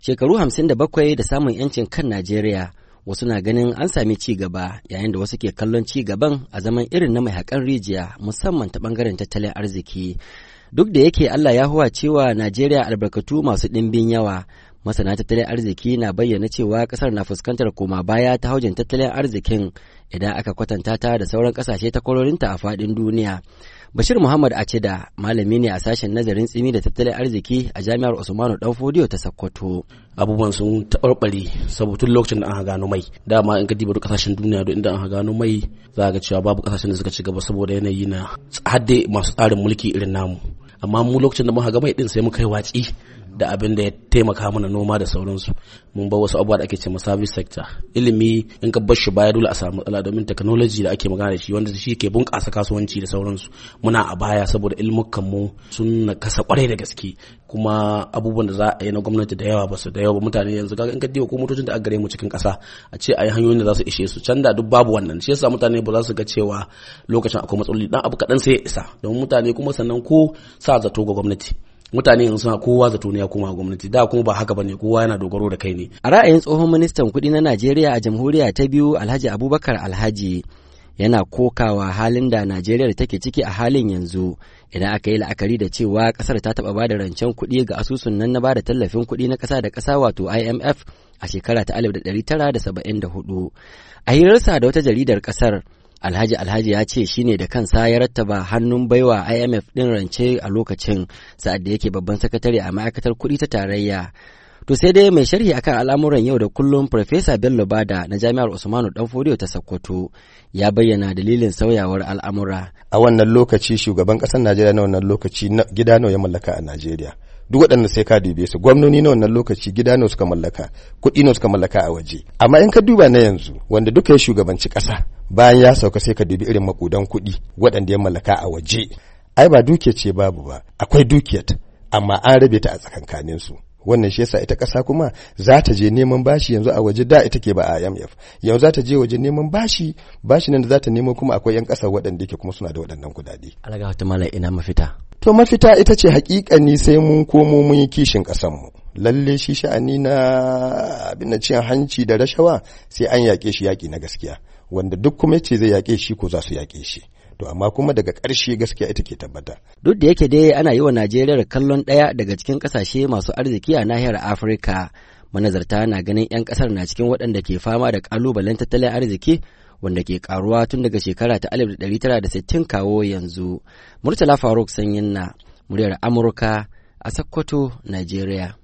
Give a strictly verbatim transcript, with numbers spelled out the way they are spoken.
Shekaru hamsin da bakwai da samun 'yancin kan Najeriya, wasu na ganin an sami ci gaba, yayin da wasu ke kallon ci gaban a zaman irin na mai haƙan rijiya, musamman ta ɓangaren tattalin arziki. Duk da yake Allah ya huwa cewa Najeriya albarkatu masu ɗimbin yawa, masana tattalin arziki na bayyana cewa ƙasar na fuskantar koma baya ta haujin tattalin arzikin idan aka kwatanta ta da sauran ƙasashe takwarorinta a faɗin duniya. Bashir Muhammad Acida malami ne a sashen nazarin tsimi da tattalin arziki a Jami'ar Usmanu Danfodiyo ta Sokoto. Abubuwan sun taɓarɓare saboda tun lokacin da aka gano mai. Dama in ka diba duk ƙasashen duniya duk inda aka gano mai za ga cewa babu ƙasashen da suka ci gaba saboda yanayi na hadde masu tsarin mulki irin namu. Amma mu lokacin da muka ga mai din sai muka yi watsi da abin da ya taimaka mana noma da sauransu. Mun bar wasu abubuwa da ake cewa service sector. Ilimi in ka bar shi baya dole a samu matsala domin technology da ake magana da shi wanda shi ke bunƙasa kasuwanci da sauransu. Muna a baya saboda ilmukan mu sun kasa kwarai da gaske, kuma abubuwan da za a yi na gwamnati da yawa ba su da yawa ba. Mutane yanzu kaga in ka diba ko motocin da aka gare mu cikin ƙasa a ce a yi hanyoyin da za su ishe su, can da duk babu wannan. Shi yasa mutane ba za su ga cewa lokacin akwai matsaloli, dan abu kaɗan sai ya isa. Don mutane kuma sannan ko sa zato ga gwamnati, mutane yanzu suna kowa zato ne ya koma gwamnati, da kuma ba haka bane, kowa yana dogaro da kai ne. A ra'ayin tsohon ministan kuɗi na Najeriya a jamhuriya ta biyu Alhaji Abubakar Alhaji, yana kokawa halin da Najeriya take ciki a halin yanzu idan aka yi la'akari da cewa kasar ta taɓa bada rancen kuɗi ga asusun nan na bada tallafin kuɗi na ƙasa da ƙasa wato I M F a shekara ta alif da ɗari tara da saba'in da hudu. A hirarsa da wata jaridar ƙasar, Alhaji Alhaji ya ce shine da kansa ya rattaba hannun baiwa I M F ɗin rance a lokacin sa'ad da yake babban sakatare a ma'aikatar kuɗi ta tarayya. To sai dai mai sharhi akan al'amuran yau da kullum Farfesa Bello Bada na Jami'ar Usmanu Danfodiyo ta Sokoto ya bayyana dalilin sauyawar al'amura. A wannan lokaci shugaban ƙasar Najeriya na wannan lokaci gida nawa ya mallaka a Najeriya. Duk waɗanda sai ka dube su, gwamnoni na wannan lokaci gida nawa suka mallaka, kuɗi nawa suka mallaka a waje. Amma in ka duba na yanzu wanda duka ya shugabanci ƙasa, bayan ya sauka sai ka dubi irin makudan kuɗi waɗanda ya mallaka a waje. Ai ba dukiya ce babu ba, akwai dukiyar, amma an rabe ta a tsakankanin su. Wannan shi yasa ita ƙasa kuma za ta je neman bashi yanzu a waje, da ita ke ba a I M F, yanzu za ta je waje neman bashi, bashi nan da za ta nemo kuma akwai 'yan ƙasa waɗanda yake kuma suna da waɗannan kuɗaɗe. Alaga wata mala ina mafita. To mafita ita ce hakikani sai mun komo mun yi kishin ƙasanmu. Lalle shi sha'ani na abin da cin hanci da rashawa sai an yaƙe shi yaƙi na gaskiya, wanda duk kuma yace zai yaƙe shi ko za su yaƙe shi. To amma kuma daga ƙarshe gaskiya ita ke tabbata. Duk da yake dai ana yi wa Najeriya kallon ɗaya daga cikin ƙasashe masu arziki a nahiyar Afirka, manazarta na ganin 'yan ƙasar na cikin waɗanda ke fama da ƙalubalen tattalin arziki wanda ke ƙaruwa tun daga shekara ta alif da ɗari tara da sittin kawo yanzu. Murtala Faruk Sanyin na muryar Amurka a Sokoto, Najeriya.